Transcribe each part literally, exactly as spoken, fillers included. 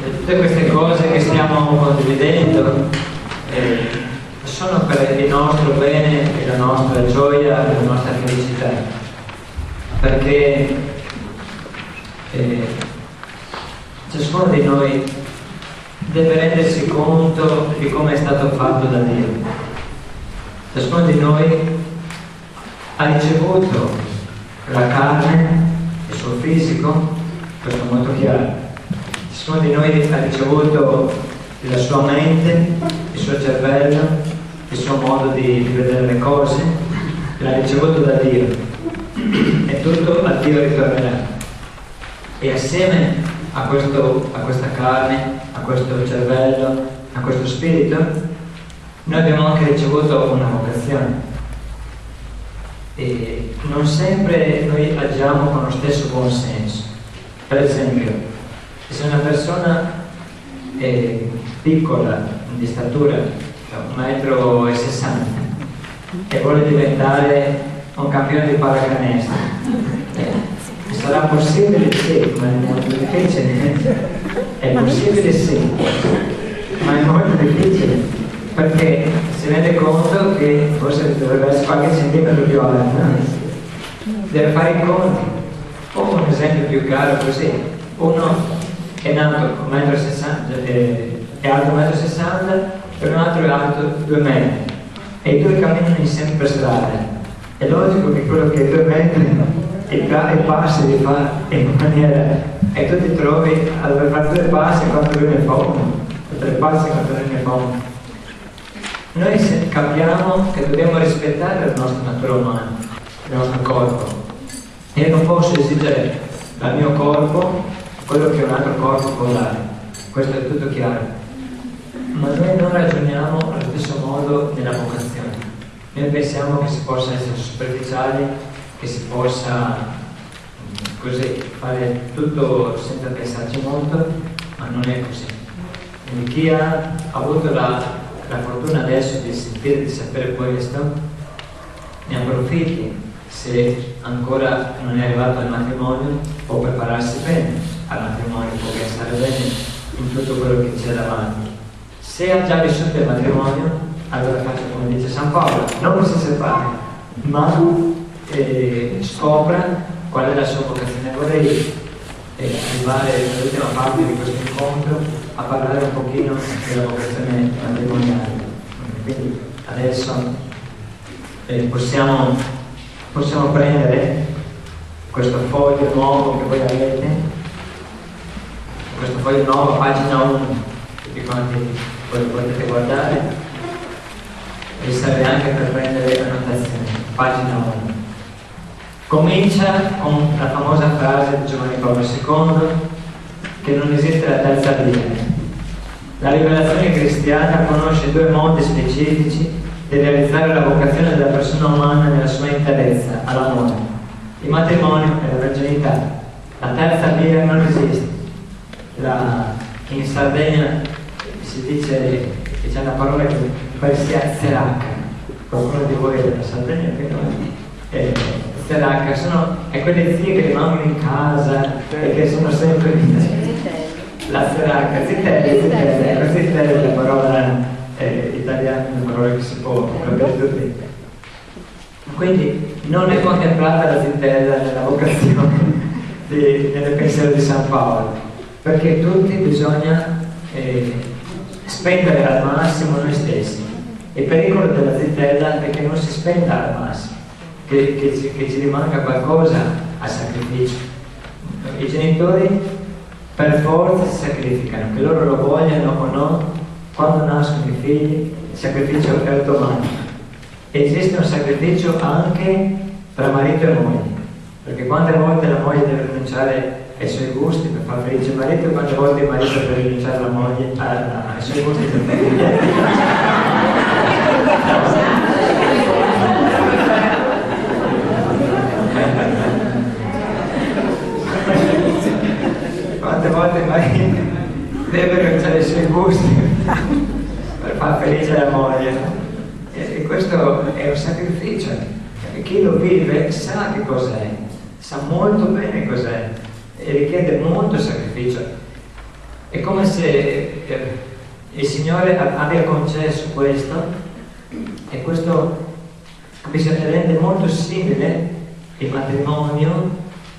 tutte queste cose che stiamo condividendo eh, sono per il nostro bene e la nostra gioia e la nostra felicità, perché eh, ciascuno di noi deve rendersi conto di come è stato fatto da Dio. Ciascuno di noi ha ricevuto la carne, il suo fisico, questo è molto chiaro. Ciascuno di noi ha ricevuto la sua mente, il suo cervello, il suo modo di, di vedere le cose, l'ha ricevuto da Dio e tutto a Dio ritornerà. E assieme a, questo, a questa carne, a questo cervello, a questo spirito, noi abbiamo anche ricevuto una vocazione. E non sempre noi agiamo con lo stesso buon senso. Per esempio, se una persona è piccola di statura, un metro e sessanta, e vuole diventare un campione di pallacanestro, eh, sarà possibile? Sì, ma è molto difficile. È possibile? Sì, ma è molto difficile, perché si rende conto che forse dovrebbe essere qualche centimetro più alto, no? Deve fare i conti. O un esempio più caro così: uno è nato un metro e sessanta, è alto un metro e sessanta, e un altro è alto due metri, e i due camminano insieme per strada. È logico che quello che è due metri e passi li fa in maniera, e tu ti trovi a dover fare due passi quando lui ne fa uno, tre passi quando lui ne fa uno. Noi capiamo che dobbiamo rispettare la nostra natura umana, il nostro corpo. Io non posso esigere dal mio corpo quello che un altro corpo può dare, questo è tutto chiaro. Ma noi non ragioniamo allo stesso modo nella vocazione. Noi pensiamo che si possa essere superficiali, che si possa così fare tutto senza pensarci molto, ma non è così. Quindi chi ha avuto la, la fortuna adesso di sentire, di sapere questo, ne approfitti. Se ancora non è arrivato al matrimonio, può prepararsi bene al matrimonio, può pensare bene in tutto quello che c'è davanti. Se ha già vissuto il matrimonio, allora faccia come dice San Paolo: non si separi, ma eh, scopra qual è la sua vocazione. Vorrei eh, arrivare all'ultima parte di questo incontro a parlare un pochino della vocazione matrimoniale. Quindi adesso eh, possiamo Possiamo prendere questo foglio nuovo che voi avete, questo foglio nuovo, pagina uno, tutti quanti voi potete guardare, e serve anche per prendere annotazioni. Pagina uno. Comincia con la famosa frase di Giovanni Paolo secondo, che non esiste la terza via. La rivelazione cristiana conosce due modi specifici di realizzare la vocazione della persona umana nella sua interezza, all'amore: il matrimonio e la virginità. La terza via non esiste. La, in Sardegna si dice, c'è una parola che poi si è zeracca. Qualcuno di voi è della Sardegna? Che noi? Eh, zeracca sono è quelle zie che rimangono in casa e che sono sempre lì. La zeracca, zitelle, zitelle, la zitelle è la parola Eh, italiano, una parola che si può capire tutti. Quindi non è contemplata la zitella nella vocazione di, nel pensiero di San Paolo, perché tutti bisogna eh, spendere al massimo noi stessi. Il pericolo della zitella è che non si spenda al massimo, che, che, ci, che ci rimanga qualcosa a sacrificio. I genitori per forza si sacrificano, che loro lo vogliano o no. Quando nascono i figli, il sacrificio è automatico. Esiste un sacrificio anche tra marito e moglie, perché quante volte la moglie deve rinunciare ai suoi gusti per far felice il marito, e quante volte il marito deve rinunciare alla moglie, a, ai suoi gusti per far felice. Quante volte il marito deve rinunciare ai suoi gusti per far felice la moglie, e, e questo è un sacrificio, e chi lo vive sa che cos'è, sa molto bene cos'è, e richiede molto sacrificio. È come se eh, il Signore abbia concesso questo, e questo rende molto simile il matrimonio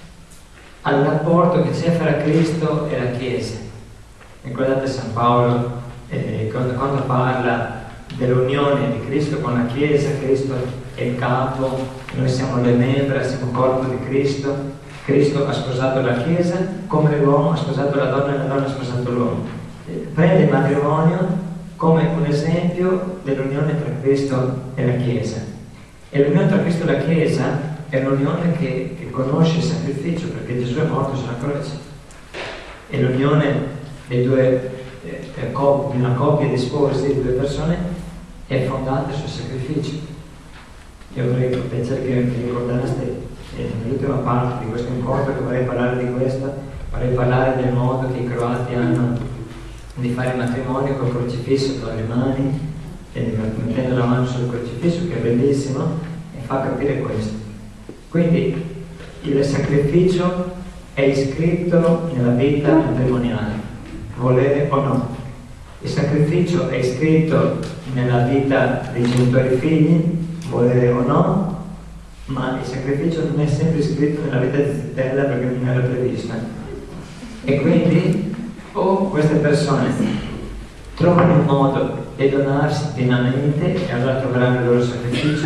al rapporto che c'è fra Cristo e la Chiesa. Ricordate San Paolo eh, quando, quando parla dell'unione di Cristo con la Chiesa. Cristo è il capo, noi siamo le membra, siamo il corpo di Cristo. Cristo ha sposato la Chiesa come l'uomo ha sposato la donna e la donna ha sposato l'uomo. Prende il matrimonio come un esempio dell'unione tra Cristo e la Chiesa. E l'unione tra Cristo e la Chiesa è un'unione che, che conosce il sacrificio, perché Gesù è morto sulla croce. E l'unione dei due, eh, di una coppia di sposi, di due persone, è fondata sul sacrificio. Io vorrei pensare che vi ricordaste eh, nell'ultima parte di questo incontro che vorrei parlare di questo, vorrei parlare del modo che i croati hanno di fare il matrimonio col crocifisso tra le mani, e mettendo la mano sul crocifisso, che è bellissimo, e fa capire questo. Quindi il sacrificio è iscritto nella vita matrimoniale, volere o no. Il sacrificio è iscritto nella vita dei genitori figli, volere o no, ma il sacrificio non è sempre iscritto nella vita di Zitella perché non era prevista. E quindi o queste persone trovano il modo di donarsi pienamente e allora troveranno il loro sacrificio,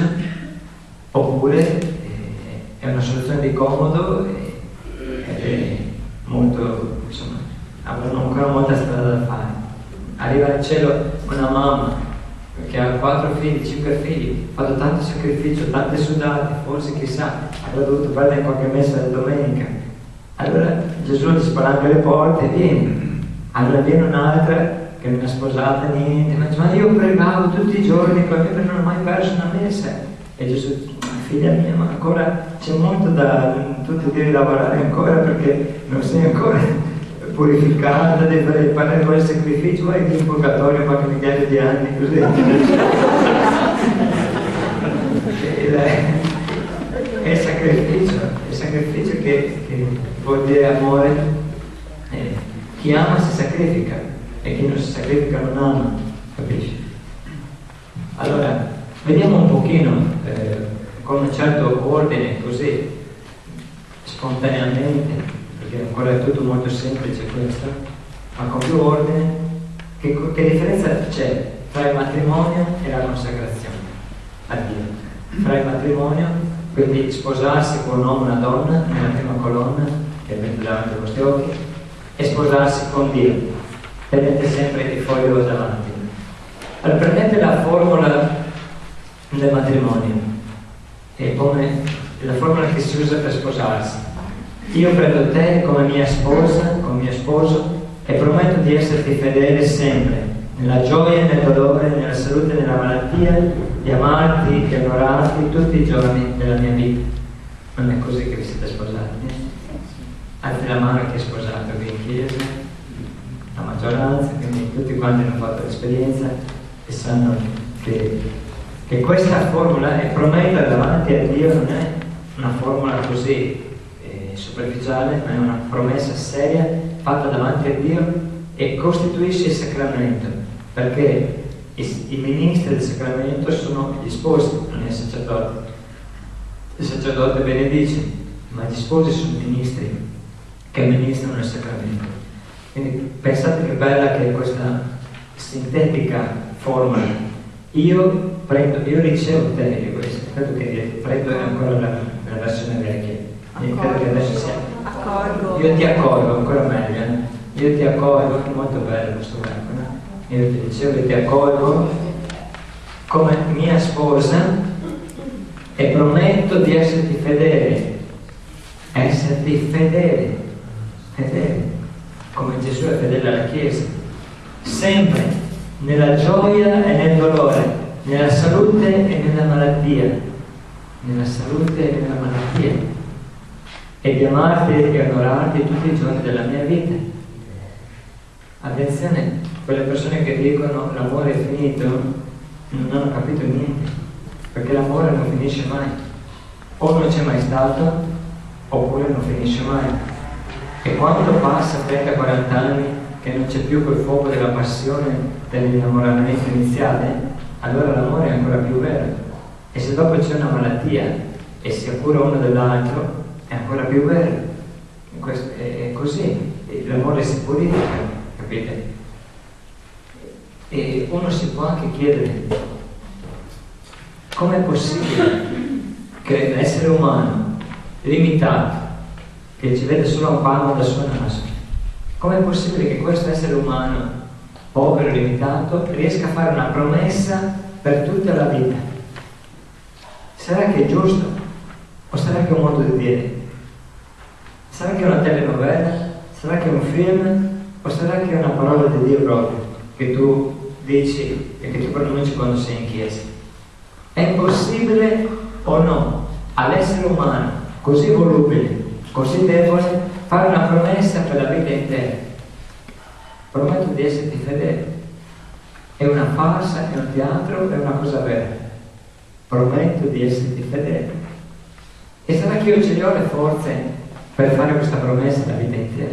oppure è una soluzione di comodo ed è molto, insomma, avranno ancora molta strada da fare. Arriva al cielo una mamma che ha quattro figli, cinque figli, ha fatto tanto sacrificio, tante sudate, forse chissà, avrà dovuto fare qualche messa di domenica. Allora Gesù ti spalanca le porte, vieni. Allora viene un'altra che non è sposata niente, ma dice, ma io pregavo tutti i giorni con me, non ho mai perso una messa. E Gesù, figlia mia, ma ancora c'è molto da, tu ti devi lavorare ancora perché non sei ancora purificata, devi fare quel sacrificio, vai in purgatorio qualche migliaia di anni, così. È il sacrificio, è il sacrificio che, che vuol dire amore. Eh, chi ama si sacrifica e chi non si sacrifica non ama, capisci? Allora, vediamo un pochino eh, con un certo ordine, così spontaneamente, perché ancora è tutto molto semplice questo, ma con più ordine, che, che differenza c'è tra il matrimonio e la consacrazione a Dio? Tra il matrimonio, quindi sposarsi con un uomo e una donna nella prima colonna, che avete davanti ai vostri occhi, e sposarsi con Dio, tenete sempre il foglio davanti. Allora, prendete la formula del matrimonio, è come la formula che si usa per sposarsi. Io prendo te come mia sposa, come mio sposo, e prometto di esserti fedele sempre, nella gioia e nel dolore, nella salute e nella malattia, di amarti e onorarti tutti i giorni della mia vita. Non è così che vi siete sposati, eh? Alzi la mano chi è sposato qui in chiesa, la maggioranza, quindi tutti quanti hanno fatto l'esperienza e sanno che, che questa formula è promettere davanti a Dio, non è una formula così eh, superficiale, ma è una promessa seria fatta davanti a Dio e costituisce il sacramento, perché i, i ministri del sacramento sono gli sposi, non il sacerdote. Il sacerdote benedice, ma gli sposi sono ministri che amministrano il sacramento. Quindi pensate che bella che è questa sintetica formula. Io prendo, io ricevo te, io questo, credo che prendo ancora la, la versione vecchia. Io credo che adesso sia. Accorgo. Io ti accolgo, ancora meglio, eh? Io ti accolgo, è molto bello questo verbo, no? Io ti ricevo e ti accolgo come mia sposa e prometto di esserti fedele, esserti fedele, fedele, come Gesù è fedele alla Chiesa, sempre nella gioia e nel dolore, nella salute e nella malattia, nella salute e nella malattia, e di amarti e onorarti tutti i giorni della mia vita. Attenzione, quelle persone che dicono l'amore è finito non hanno capito niente, perché l'amore non finisce mai, o non c'è mai stato oppure non finisce mai. E quando passa trenta quaranta anni che non c'è più quel fuoco della passione dell'innamoramento iniziale, allora l'amore è ancora più vero. E se dopo c'è una malattia e si cura uno dell'altro, è ancora più vero. Questo è così, l'amore si purifica, capite? E uno si può anche chiedere: com'è possibile che l'essere umano limitato, che ci vede solo un palmo dal suo naso, com'è possibile che questo essere umano povero e limitato riesca a fare una promessa per tutta la vita? Sarà che è giusto? O sarà che è un modo di dire? Sarà che è una telenovela? Sarà che è un film? O sarà che è una parola di Dio proprio, che tu dici e che tu pronunci quando sei in chiesa? È possibile o no all'essere umano così volubile, così debole, fare una promessa per la vita intera? Prometto di esserti fedele. È una farsa, è un teatro, è una cosa vera. Prometto di esserti fedele. E sarà che io ce le ho le forze per fare questa promessa la vita intera?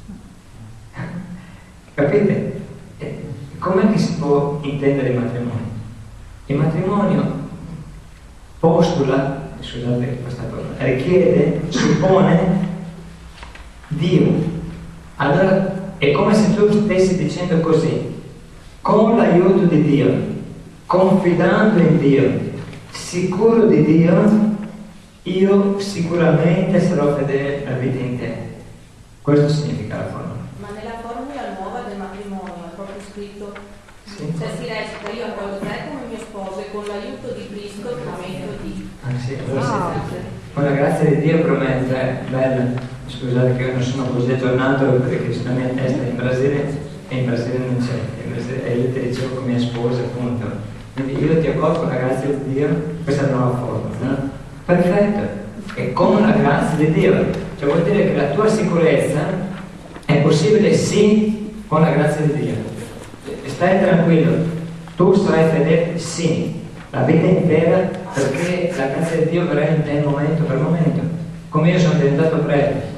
Capite? Com'è che si può intendere il matrimonio? Il matrimonio postula, scusate questa parola, richiede, suppone Dio. Allora è come se tu stessi dicendo così: con l'aiuto di Dio, confidando in Dio, sicuro di Dio, io sicuramente sarò fedele la vita intera. Questo significa la formula. Ma nella formula nuova del matrimonio è proprio scritto, sì, cioè si recita: io accolgo te come mio sposo e con l'aiuto di Cristo prometto di. Ah sì, allora sì. Con la grazia di Dio prometto, è bella. Scusate che io non sono così aggiornato perché la mia testa è in Brasile e in Brasile non c'è, e io ti ricevo come mia sposa, appunto. Quindi io ti accolgo con la grazia di Dio, questa è la nuova forma, no? Perfetto, e con la grazia di Dio, cioè vuol dire che la tua sicurezza è possibile sì con la grazia di Dio. Stai tranquillo, tu sarai fedele sì, la vita intera, perché la grazia di Dio verrà in te momento per momento. Come io sono diventato prete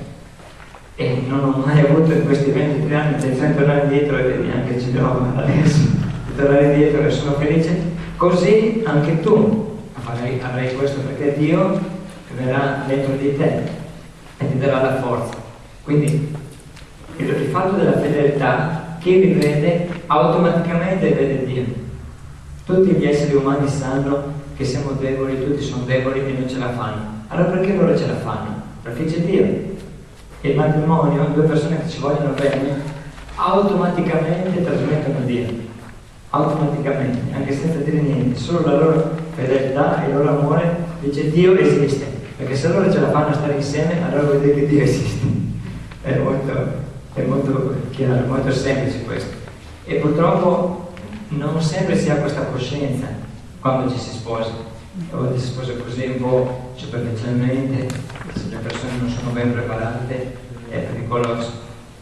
e non ho mai avuto in questi ventitré anni intenzione di tornare indietro, e neanche ce l'ho adesso, di tornare indietro e sono felice, così anche tu avrai, avrai questo, perché Dio verrà dentro di te e ti darà la forza. Quindi il, il fatto della fedeltà, chi vi vede automaticamente vede Dio. Tutti gli esseri umani sanno che siamo deboli, tutti sono deboli e non ce la fanno. Allora perché loro ce la fanno? Perché c'è Dio. Il matrimonio, due persone che ci vogliono bene, automaticamente trasmettono Dio. Automaticamente, anche senza dire niente, solo la loro fedeltà e il loro amore dice Dio esiste. Perché se loro ce la fanno a stare insieme, allora vuol dire che Dio esiste. È molto, è molto chiaro, molto semplice questo. E purtroppo non sempre si ha questa coscienza quando ci si sposa. A volte si sposa così un po' superficialmente, se le persone non sono ben preparate è pericoloso.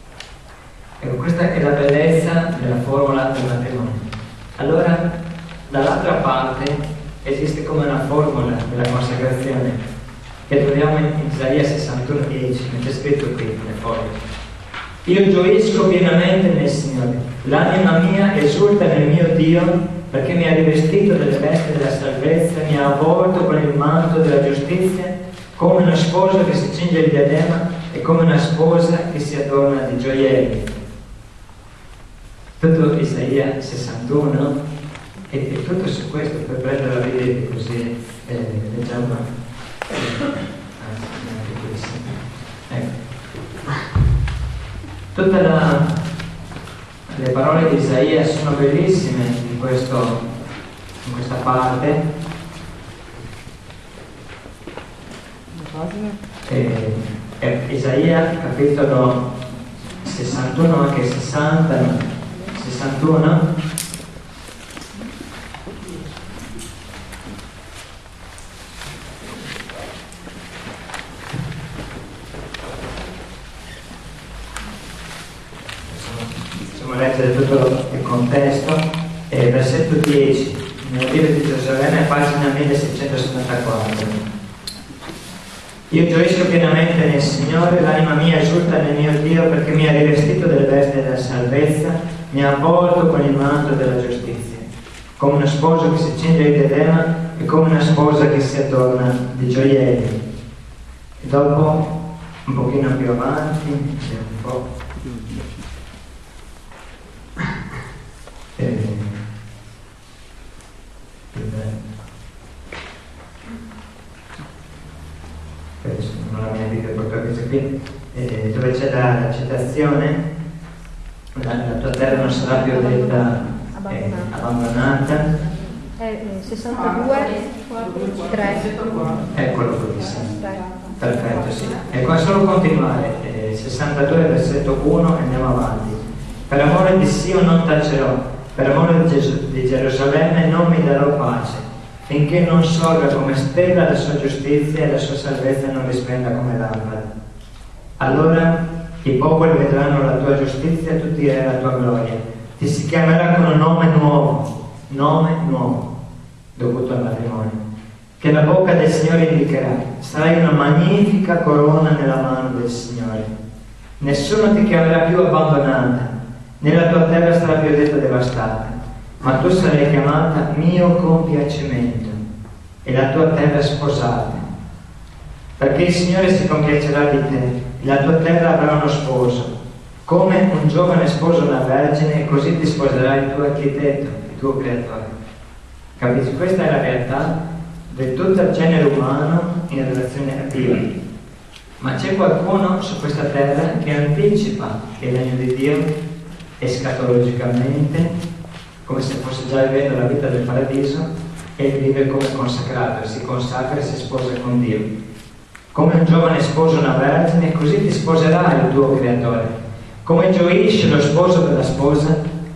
Ecco, questa è la bellezza della formula del matrimonio. Allora, dall'altra parte esiste come una formula della consacrazione che troviamo in Isaia sessantuno dieci, c'è scritto qui nelle foglie: io gioisco pienamente nel Signore, l'anima mia esulta nel mio Dio, perché mi ha rivestito delle vesti della salvezza, mi ha avvolto con il manto della giustizia, come una sposa che si cinge il diadema e come una sposa che si adorna di gioielli. Tutto Isaia sessantuno e, e tutto su questo, per prendere la Bibbia così eh, leggiamo. Ecco. Tutte la, le parole di Isaia sono bellissime in, questo, in questa parte. Eh, eh, Isaia capitolo sessantuno, anche sessanta, sessantuno. Facciamo leggere tutto il contesto. Eh, versetto dieci, nella Bibbia di Gerusalemme, pagina milleseicentosettantaquattro. Io gioisco pienamente nel Signore, l'anima mia esulta nel mio Dio, perché mi ha rivestito delle vesti della salvezza, mi ha avvolto con il manto della giustizia, come uno sposo che si cinge di diadema e come una sposa che si adorna di gioielli. E dopo, un pochino più avanti, un po', eh, non la mia vita proprio questa qui, eh, dove c'è la, la citazione, la, la tua terra non sarà più detta eh, abbandonata. Eh, sessantadue, tre. Eccolo qui, sì. Perfetto, sì. E qua solo continuare, eh, sessantadue versetto uno e andiamo avanti. Per amore di Sion non tacerò, per amore di, Ges- di Gerusalemme non mi darò pace, finché non sorga come stella la sua giustizia e la sua salvezza non risplenda come lampada. Allora i popoli vedranno la tua giustizia e tutti la tua gloria. Ti si chiamerà con un nome nuovo, nome nuovo, dovuto al matrimonio, che la bocca del Signore indicherà. Sarai una magnifica corona nella mano del Signore. Nessuno ti chiamerà più abbandonata, né la tua terra sarà più detta devastata, ma tu sarai chiamata mio compiacimento e la tua terra sposata, perché il Signore si compiacerà di te e la tua terra avrà uno sposo. Come un giovane sposa una vergine, così ti sposerà il tuo architetto, il tuo creatore. Capisci? Questa è la realtà di tutto il genere umano in relazione a Dio. Ma c'è qualcuno su questa terra che anticipa il regno di Dio escatologicamente, come se fosse già vivendo la vita del paradiso, e vive come consacrato, si consacra e si sposa con Dio. Come un giovane sposa una vergine, così ti sposerà il tuo creatore. Come gioisce lo sposo per la sposa,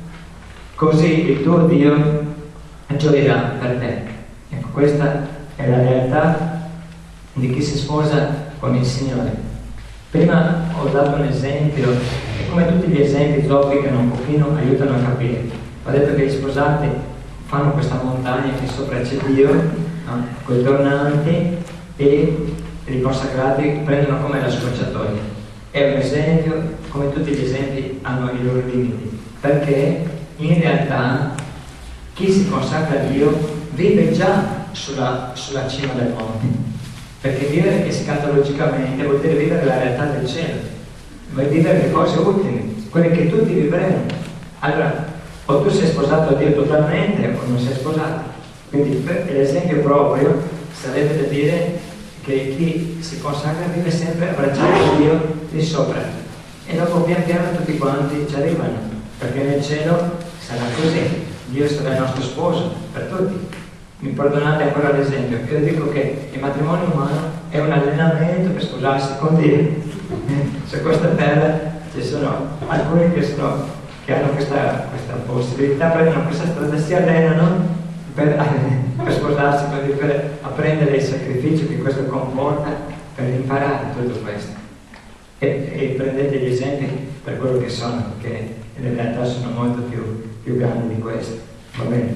così il tuo Dio gioirà per te. Ecco, questa è la realtà di chi si sposa con il Signore. Prima ho dato un esempio, e come tutti gli esempi zoppicano un pochino, aiutano a capire. Ho detto che gli sposati fanno questa montagna che sopra c'è Dio, no? Con i tornanti, e i consacrati prendono come la scorciatoia. È un esempio, come tutti gli esempi hanno i loro limiti, perché in realtà chi si consacra a Dio vive già sulla, sulla cima del monte, perché vivere escatologicamente vuol dire vivere la realtà del cielo, vuol vivere le cose utili, quelle che tutti vivremo. Allora, o tu sei sposato a Dio totalmente o non sei sposato. Quindi l'esempio proprio sarebbe da dire che chi si consacra vive sempre abbracciato a Dio di sopra, e dopo pian piano tutti quanti ci arrivano, perché nel cielo sarà così, Dio sarà il nostro sposo per tutti. Mi perdonate ancora l'esempio, io dico che il matrimonio umano è un allenamento per sposarsi con Dio. Su questa terra ci sono alcuni che, sono, che hanno questa, questa possibilità, prendono questa strada, si allenano per, per sposarsi con Dio, per apprendere il sacrificio che questo comporta, per imparare tutto questo. E, e prendete gli esempi per quello che sono, perché in realtà sono molto più, più grandi di questo. Va bene?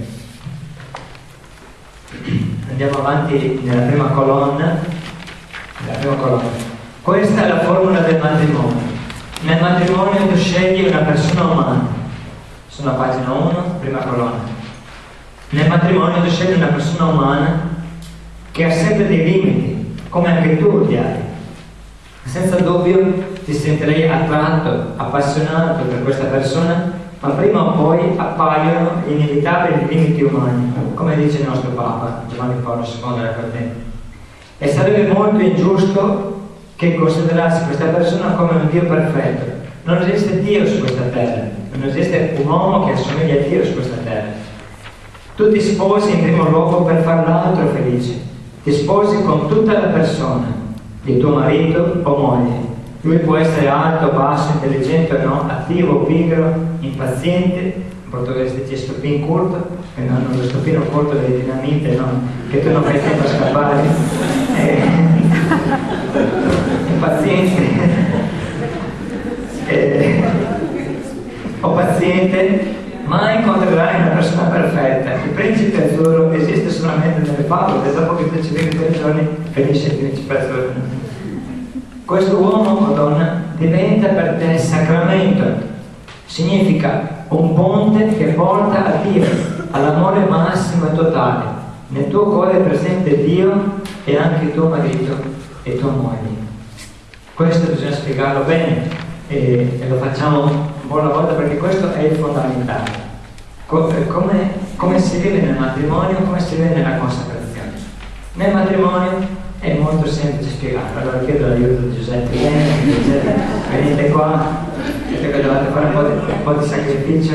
Andiamo avanti nella prima colonna. Nella prima colonna. Questa è la formula del matrimonio. Nel matrimonio tu scegli una persona umana. Sono a pagina uno, prima colonna. Nel matrimonio tu scegli una persona umana che ha sempre dei limiti, come anche tu li hai. Senza dubbio ti sentirei attratto, appassionato per questa persona, ma prima o poi appaiono gli inevitabili limiti umani, come dice il nostro Papa Giovanni Paolo secondo era credente. E sarebbe molto ingiusto che considerassi questa persona come un Dio perfetto. Non esiste Dio su questa terra, non esiste un uomo che assomiglia a Dio su questa terra. Tu ti sposi in primo luogo per far l'altro felice, ti sposi con tutta la persona, di tuo marito o moglie. Lui può essere alto, basso, intelligente o no, attivo, pigro, impaziente, in portoghese dice stupino corto, che non hanno lo stupino corto delle dinamite, no? Che tu non fai tempo a scappare. Eh, impaziente. Eh, o paziente, ma incontrerai una persona perfetta. Il principe azzurro esiste solamente nelle favole, dopo che tu ci vivi tre giorni finisce il principe azzurro. questo uomo o donna diventa per te sacramento. Significa un ponte che porta a Dio, all'amore massimo e totale. Nel tuo cuore è presente Dio e anche tuo marito e tua moglie. Questo bisogna spiegarlo bene e, e lo facciamo un po' alla volta, perché questo è il fondamentale. Co- come, come si vive nel matrimonio, come si vive nella consacrazione. Nel matrimonio è molto semplice spiegarlo. Allora chiedo l'aiuto di Giuseppe, Giuseppe, venite qua, vedete che dovete fare un po' di, un po' di sacrificio.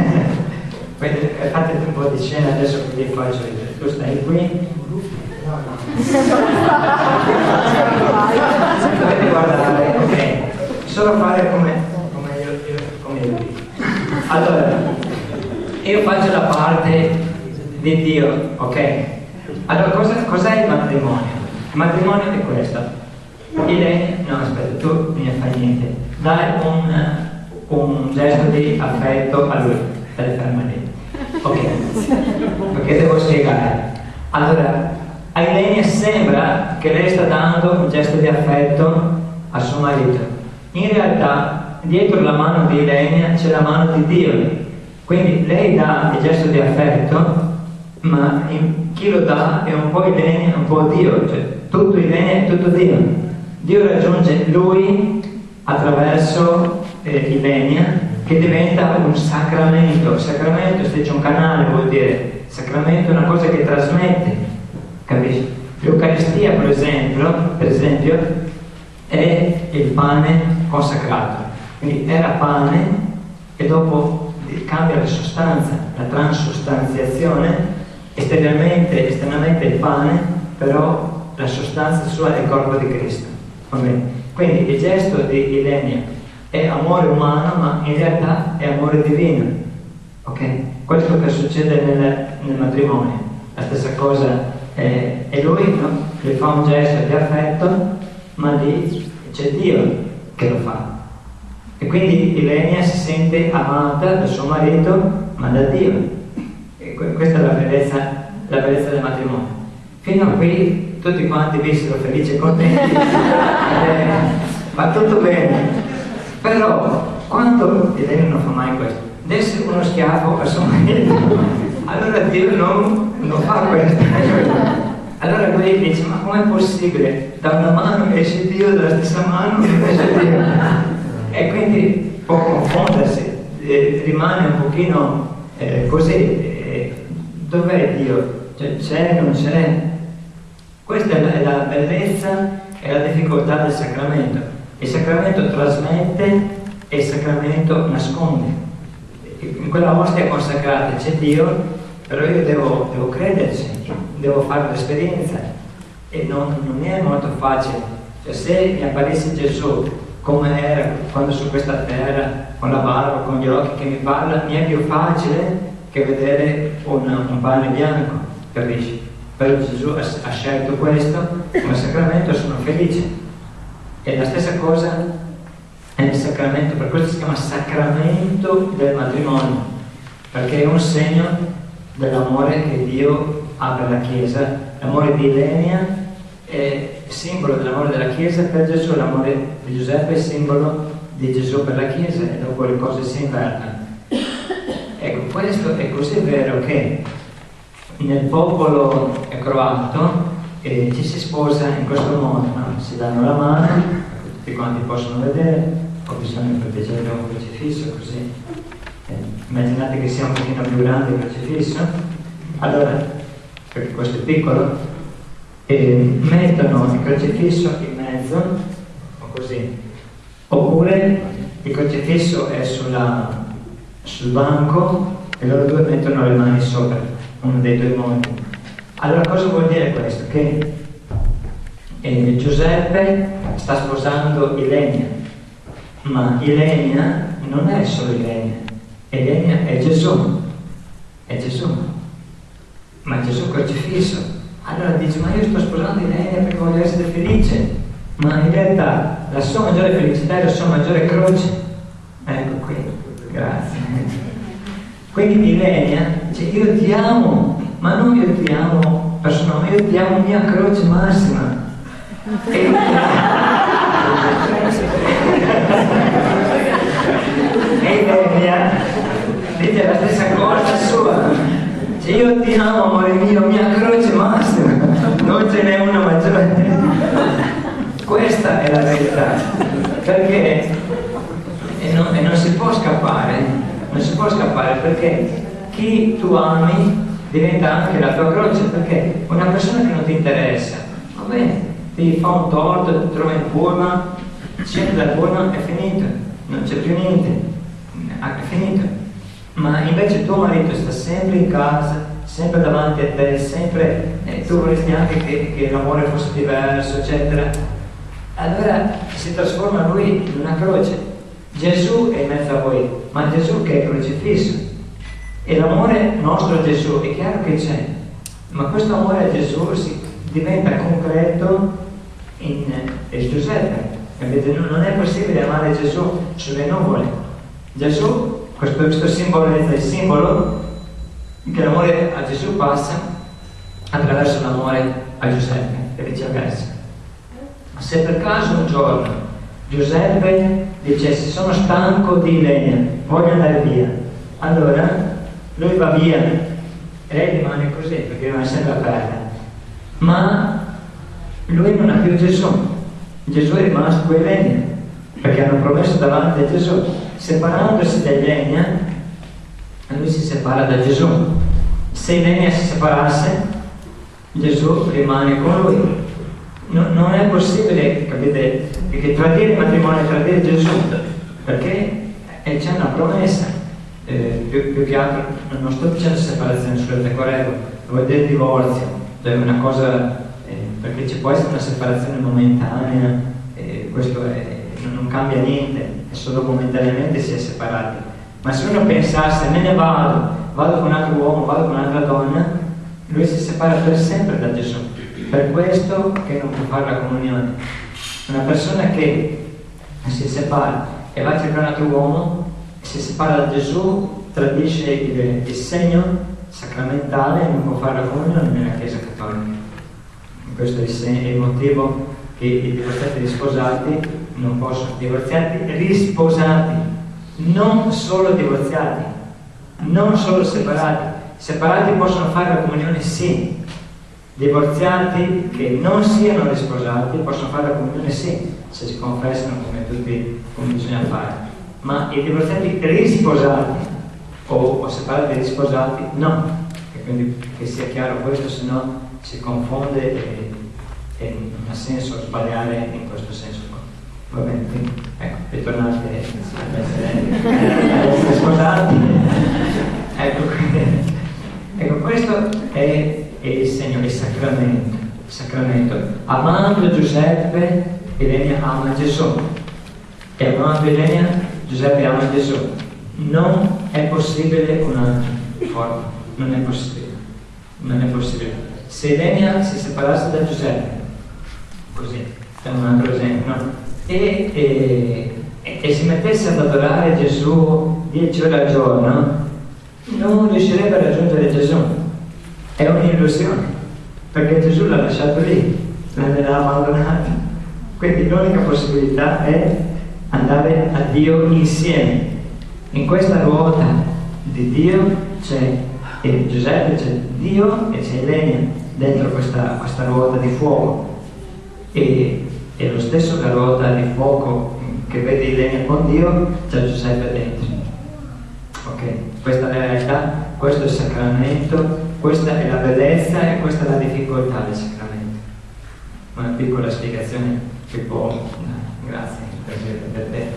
Fate un po' di scena adesso che vi faccio vedere. Tu stai qui. Dovete guardare, ok? Solo fare come, come io, io, come io dico. Allora, io faccio la parte di Dio, ok? Allora, cosa, cos'è il matrimonio? Il matrimonio è questo. Ilenia, no aspetta, tu non ne fai niente. Dai un, un gesto di affetto a lui. Stai ferma lì. Ok, perché devo spiegare. Allora, a Ilenia sembra che lei sta dando un gesto di affetto a suo marito. In realtà, dietro la mano di Ilenia c'è la mano di Dio. Quindi lei dà il gesto di affetto, ma in, chi lo dà è un po' Ilenia e un po' Dio. Cioè, tutto Ilenia e tutto Dio. Dio raggiunge lui attraverso eh, Ilenia, che diventa un sacramento. Sacramento, se c'è un canale, vuol dire sacramento è una cosa che trasmette, capisci? L'Eucaristia, per esempio, per esempio, è il pane consacrato. Quindi era pane e dopo cambia la sostanza, la transustanziazione. Esteriormente, esternamente il pane, però la sostanza sua è il corpo di Cristo. Va bene? Quindi il gesto di Ilenia è amore umano, ma in realtà è amore divino. Ok? Questo che succede nel, nel matrimonio. La stessa cosa è, e lui no? Le fa un gesto di affetto, ma lì c'è Dio che lo fa. E quindi Ilenia si sente amata da suo marito, ma da Dio. E questa è la bellezza, la bellezza del matrimonio. Fino a qui tutti quanti vissero felici e contenti, eh, va tutto bene. Però quando Ilenia non fa mai questo, desse uno schiaffo a suo marito, allora Dio non, non fa questo. Allora lui dice: ma com'è possibile? Da una mano esce Dio, dalla stessa mano esce Dio. E quindi può confondersi, eh, rimane un pochino eh, così. Eh, dov'è Dio? Cioè, c'è, non c'è? Questa è la, è la bellezza e la difficoltà del sacramento. Il sacramento trasmette e il sacramento nasconde. In quella ostia consacrata c'è Dio, però io devo, devo crederci, devo fare l'esperienza e non, non è molto facile. Cioè, se mi apparisse Gesù come era quando su questa terra, con la barba, con gli occhi che mi parla, mi è più facile che vedere un, un pane bianco, capisci? Però Gesù ha, ha scelto questo come sacramento e sono felice. E la stessa cosa è il sacramento, per questo si chiama sacramento del matrimonio, perché è un segno dell'amore che Dio ha per la Chiesa. L'amore di Ilenia è simbolo dell'amore della Chiesa per Gesù, l'amore di Giuseppe è simbolo di Gesù per la Chiesa, e dopo le cose si invertono. Ecco, questo è così vero che nel popolo croato eh, ci si sposa in questo modo, no? Si danno la mano, tutti quanti possono vedere, ho bisogno di proteggere un crocifisso così. Eh, immaginate che sia un pochino più grande il crocifisso, allora, perché questo è piccolo, e mettono il crocifisso in mezzo, o così, oppure il crocifisso è sulla, sul banco e loro due mettono le mani sopra, uno dei due modi. Allora cosa vuol dire questo? Che eh, Giuseppe sta sposando Ilenia, ma Ilenia non è solo Ilenia, Ilenia è Gesù, è Gesù, ma Gesù crocifisso. Allora dice: ma io sto sposando Ilenia perché voglio essere felice, ma in realtà la sua maggiore felicità è la sua maggiore croce. Ecco qui, grazie. Quindi Ilenia dice: io ti amo, ma non io ti amo personalmente, io ti amo mia croce massima. E E Ilenia dice la stessa cosa sua. Cioè, io ti amo, amore mio, mia croce massima, non ce n'è una maggiore. Questa è la verità, perché e non, e non si può scappare, non si può scappare perché chi tu ami diventa anche la tua croce, perché una persona che non ti interessa, va bene, ti fa un torto, ti trova in pullman, scendi dal pullman, è finito, non c'è più niente, è finito. Ma invece tuo marito sta sempre in casa, sempre davanti a te, sempre, e tu vorresti anche che, che l'amore fosse diverso, eccetera. Allora si trasforma lui in una croce. Gesù è in mezzo a voi, ma Gesù che è crocifisso. E l'amore nostro a Gesù è chiaro che c'è, ma questo amore a Gesù si diventa concreto in, in Giuseppe. Capite? Non è possibile amare Gesù sulle nuvole. Gesù, questo, questo simbolo è il simbolo che l'amore a Gesù passa attraverso l'amore a Giuseppe e viceversa. Se per caso un giorno Giuseppe dicesse sono stanco di Ilenia, voglio andare via, allora lui va via e lei rimane così perché rimane sempre aperta, ma lui non ha più Gesù. Gesù è rimasto con Ilenia perché hanno promesso davanti a Gesù. Separandosi da Ilenia lui si separa da Gesù. Se Ilenia si separasse, Gesù rimane con lui. No, non è possibile, capite, che tradire il matrimonio è tradire Gesù, perché c'è una promessa. Eh, più, più che altro non sto dicendo separazione sulle pecorelle, vuol dire divorzio, cioè una cosa, eh, perché ci può essere una separazione momentanea, eh, questo è, non cambia niente, è solo momentaneamente si è separati. Ma se uno pensasse me ne vado, vado con un altro uomo, vado con un'altra donna, lui si separa per sempre da Gesù. Per questo che non può fare la comunione. Una persona che si separa e va a cercare un altro uomo, si separa da Gesù, tradisce il, il segno sacramentale e non può fare la comunione nella Chiesa Cattolica. Questo è il, segno, è il motivo che i divorziati risposati non possono, divorziati risposati, non solo divorziati, non solo separati. Separati possono fare la comunione, sì. Divorziati che non siano risposati possono fare la comunione, sì, se si confessano come tutti, come bisogna fare. Ma i divorziati risposati o, o separati risposati no. E quindi che sia chiaro questo, se no si confonde e, e non ha senso sbagliare in questo senso qua. Va bene, quindi ecco, ritornate ad essere sposati. Ecco, ecco, questo è è il segno, il sacramento, il sacramento. Amando Giuseppe, Ilenia ama Gesù, e amando Ilenia, Giuseppe ama Gesù. Non è possibile un'altra forma, non è possibile, non è possibile. Se Ilenia si separasse da Giuseppe, così, è un altro esempio, no? e, e, e, e si mettesse ad adorare Gesù dieci ore al giorno, non riuscirebbe a raggiungere Gesù. È un'illusione, perché Gesù l'ha lasciato lì, l'ha abbandonato. Quindi l'unica possibilità è andare a Dio insieme. In questa ruota di Dio c'è Giuseppe, c'è Dio e c'è Ilenia dentro questa, questa ruota di fuoco. E, e lo stesso la ruota di fuoco che vede Ilenia con Dio, c'è Giuseppe dentro. Ok, questa è la realtà, questo è il sacramento. Questa è la bellezza e questa è la difficoltà del sacramento. Una piccola spiegazione che può... No, grazie per te.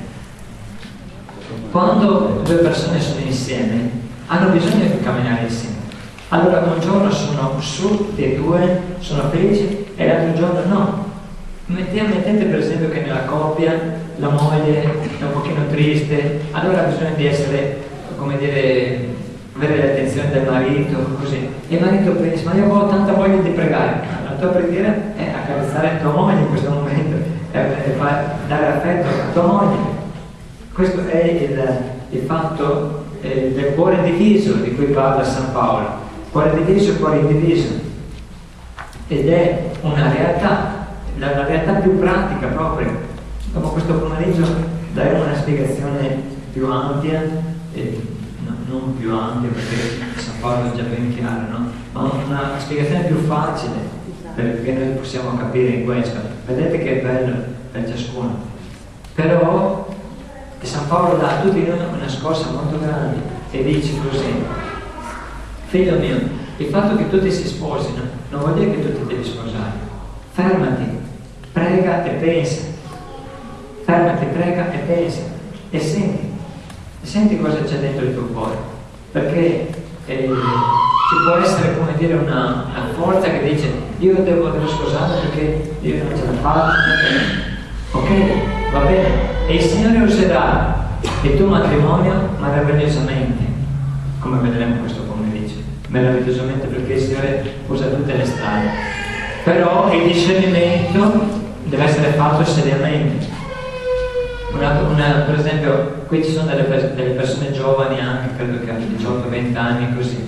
Quando due persone sono insieme, hanno bisogno di camminare insieme. Allora un giorno sono su tutti e due, sono felici, e l'altro giorno no. Mettete, mettete per esempio che nella coppia la moglie è un pochino triste, allora bisogna di essere, come dire, avere l'attenzione del marito, così. E il marito pensa, ma io ho tanta voglia di pregare. La tua preghiera è accarezzare tua moglie in questo momento, è dare affetto a tua moglie. Questo è il, il fatto eh, del cuore diviso di cui parla San Paolo. Cuore diviso, cuore indiviso. Ed è una realtà, la, la realtà più pratica proprio Dopo questo pomeriggio daremo una spiegazione più ampia, eh, no, non più ampia perché San Paolo è già ben chiaro, no? Ma una spiegazione più facile perché noi possiamo capire in questo. Vedete che è bello per ciascuno. Però San Paolo dà a tutti noi una scossa molto grande e dice così: figlio mio, il fatto che tutti si sposino non vuol dire che tu ti devi sposare. Fermati, prega e pensa. Fermati, prega e pensa. E senti, senti cosa c'è dentro il tuo cuore. Perché eh, ci può essere, come dire, una, una forza che dice: io devo, devo sposare perché io non ce la faccio. Ok, va bene. E il Signore userà il tuo matrimonio meravigliosamente, come vedremo questo pomeriggio. Meravigliosamente, perché il Signore usa tutte le strade. Però il discernimento deve essere fatto seriamente. Una, una, per esempio, qui ci sono delle, delle persone giovani, anche credo che hanno diciotto venti anni, così.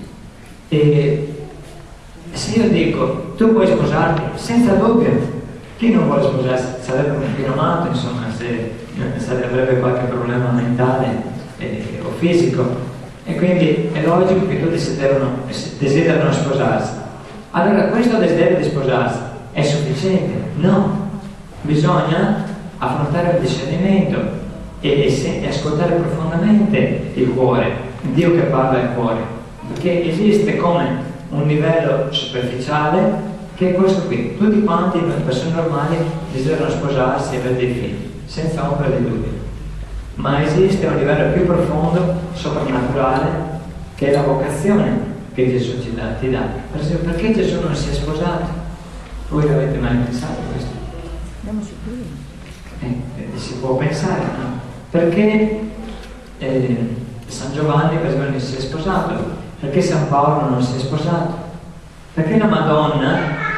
E se io dico tu puoi sposarti, senza dubbio, chi non vuole sposarsi sarebbe un pinomato, insomma, se, se avrebbe qualche problema mentale eh, o fisico, e quindi è logico che tutti desiderano, desiderano sposarsi. Allora questo desiderio di sposarsi è sufficiente? No, bisogna affrontare il discernimento e, e, e ascoltare profondamente il cuore, Dio che parla al cuore, perché esiste come un livello superficiale che è questo qui. Tutti quanti, le persone normali, desiderano sposarsi e avere dei figli, senza ombra di dubbio. Ma esiste un livello più profondo, soprannaturale, che è la vocazione che Gesù ci dà, ti dà. Per esempio, perché Gesù non si è sposato? Voi l'avete mai pensato questo? Andiamo sicuri. Eh, si può pensare, no? Perché eh, San Giovanni per esempio non si è sposato? Perché San Paolo non si è sposato? Perché la Madonna,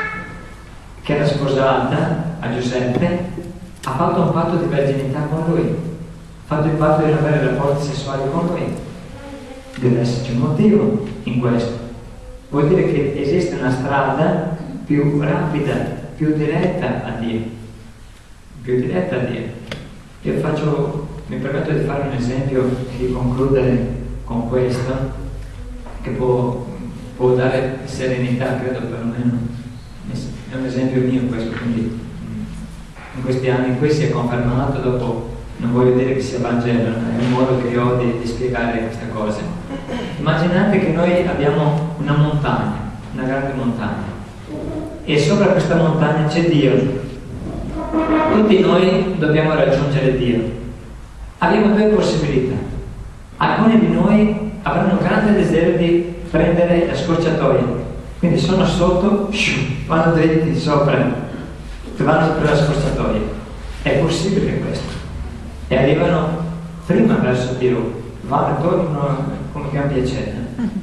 che era sposata a Giuseppe, ha fatto un patto di verginità con lui, ha fatto il patto di non avere rapporti sessuali con lui. Deve esserci un motivo in questo. Vuol dire che esiste una strada più rapida, più diretta a Dio, più diretta a Dio. Io faccio, mi permetto di fare un esempio e di concludere con questo, che può, può dare serenità, credo perlomeno. È un esempio mio questo, quindi in questi anni in cui si è confermato, dopo non voglio dire che sia Vangelo, è un modo che io ho di, di spiegare queste cose. Immaginate che noi abbiamo una montagna, una grande montagna, e sopra questa montagna c'è Dio. Tutti noi dobbiamo raggiungere Dio. Abbiamo due possibilità. Alcuni di noi avranno grande desiderio di prendere la scorciatoia, quindi sono sotto, vanno dritti sopra, vanno per la scorciatoia. È possibile questo. E arrivano prima verso Dio, vanno e tornano come che ha piacere.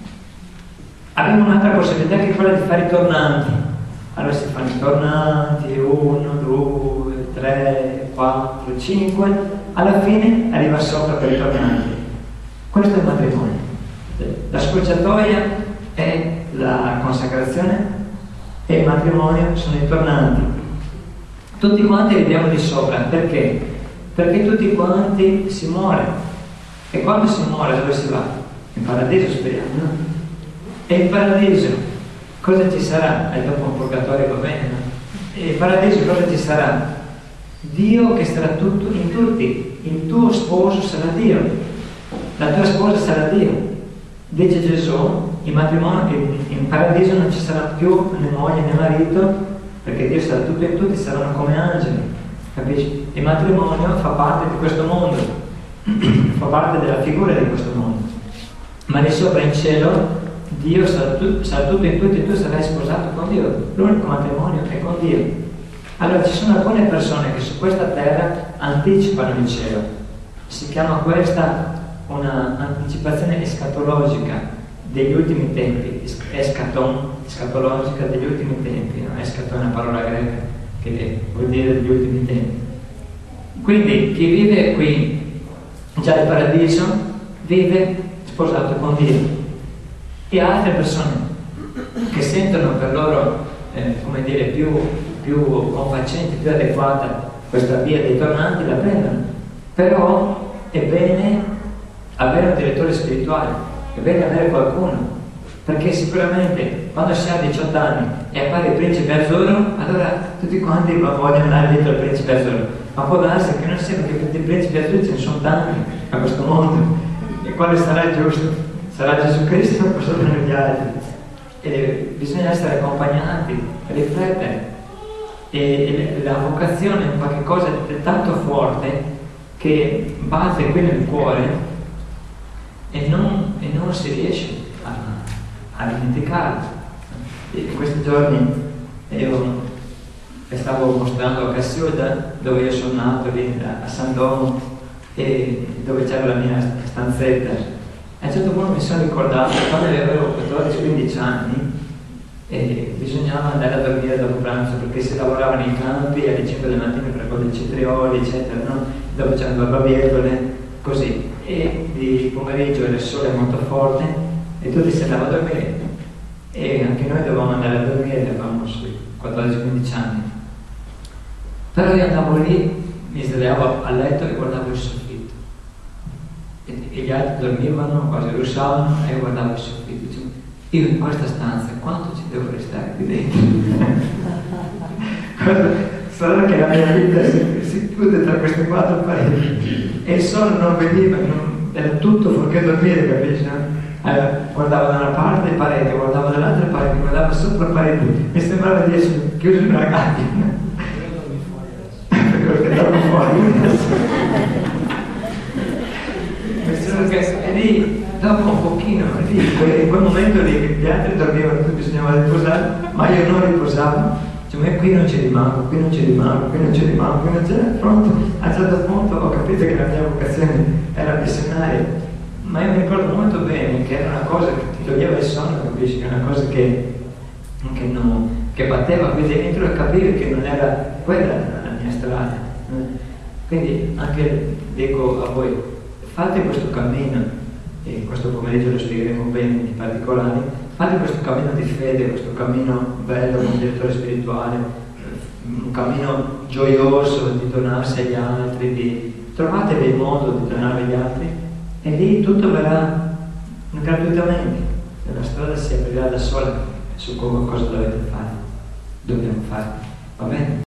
Abbiamo un'altra possibilità che è quella di fare i tornanti. Allora si fanno i tornanti, uno, due, tre, quattro, cinque, alla fine arriva sopra per i tornanti. Questo è il matrimonio. La scorciatoia è la consacrazione e il matrimonio sono i tornanti. Tutti quanti viviamo di sopra, perché? Perché tutti quanti si muore. E quando si muore dove si va? In paradiso, speriamo, no? E in paradiso cosa ci sarà? E dopo un purgatorio va bene, no? E in paradiso cosa ci sarà? Dio che sarà tutto in tutti. Il tuo sposo sarà Dio, la tua sposa sarà Dio. Dice Gesù, in matrimonio, in paradiso non ci sarà più né moglie né marito, perché Dio sarà tutto in tutti, saranno come angeli, capisci? Il matrimonio fa parte di questo mondo, fa parte della figura di questo mondo, ma lì sopra in cielo Dio sarà, tu, sarà tutto in tutti e tu sarai sposato con Dio. L'unico matrimonio è con Dio. Allora ci sono alcune persone che su questa terra anticipano il cielo, si chiama questa una anticipazione escatologica degli ultimi tempi, escaton, escatologica degli ultimi tempi, no? Escaton è una parola greca che vuol dire degli ultimi tempi. Quindi chi vive qui, già il paradiso, vive sposato con Dio. E altre persone che sentono per loro, eh, come dire, più, più confacente, più adeguata questa via dei tornanti la prendono, però è bene avere un direttore spirituale, è bene avere qualcuno, perché sicuramente quando si ha diciotto anni e appare il principe azzurro, allora tutti quanti vogliono andare dietro al principe azzurro, ma può darsi che non sia, perché i principi azzurri ce ne sono tanti a questo mondo, e quale sarà il giusto? Sarà Gesù Cristo o sono gli altri? E bisogna essere accompagnati, riflettere, e la vocazione è qualcosa di tanto forte che batte qui nel cuore e non, e non si riesce a, a dimenticarlo. In questi giorni io stavo mostrando a Cassiuda, dove io sono nato, lì a San Domo, e dove c'era la mia stanzetta. A un certo punto mi sono ricordato che quando avevo quattordici quindici anni e bisognava andare a dormire dopo pranzo, perché si lavorava nei campi alle cinque del mattino per raccogliere i cetrioli, eccetera, no? Dopo c'erano le barbabietole, così. E di pomeriggio il sole molto forte e tutti si andavano a dormire. E anche noi dovevamo andare a dormire, avevamo sui quattordici quindici anni. Però io andavo lì, mi svegliavo a letto e guardavo il soffitto. E, e gli altri dormivano, quasi russavano, e io guardavo il soffitto. Dicevo, io in questa stanza quanto ci devo restare qui dentro? Solo che la mia vita si, si chiude tra queste quattro pareti e il sole non veniva, non, era tutto fuorché dormire, capisci? Allora, guardavo da una parte parete, guardavo dall'altra parete, guardavo sopra parete, mi sembrava di essere chiuso in una gabbia. Perché dormo fuori. E lì, dopo un pochino, lì, in quel momento lì, gli altri dormivano, tutti bisognava riposare, ma io non riposavo. Cioè, ma qui non ci rimango, qui non ci rimango, qui non ci rimango, qui non c'è, pronto. A un certo punto ho capito che la mia vocazione era missionaria, ma io mi ricordo molto bene che era una cosa che ti toglieva il sonno, capisci? Che era una cosa che, che, non, che batteva qui dentro e capivi che non era quella la mia strada. Quindi anche dico a voi, fate questo cammino, e questo pomeriggio lo spiegheremo bene in particolare, fate questo cammino di fede, questo cammino bello con un direttore spirituale, un cammino gioioso di donarsi agli altri, di trovatevi il modo di donare agli altri e lì tutto verrà gratuitamente, la strada si aprirà da sola su come cosa dovete fare, dobbiamo fare, va bene?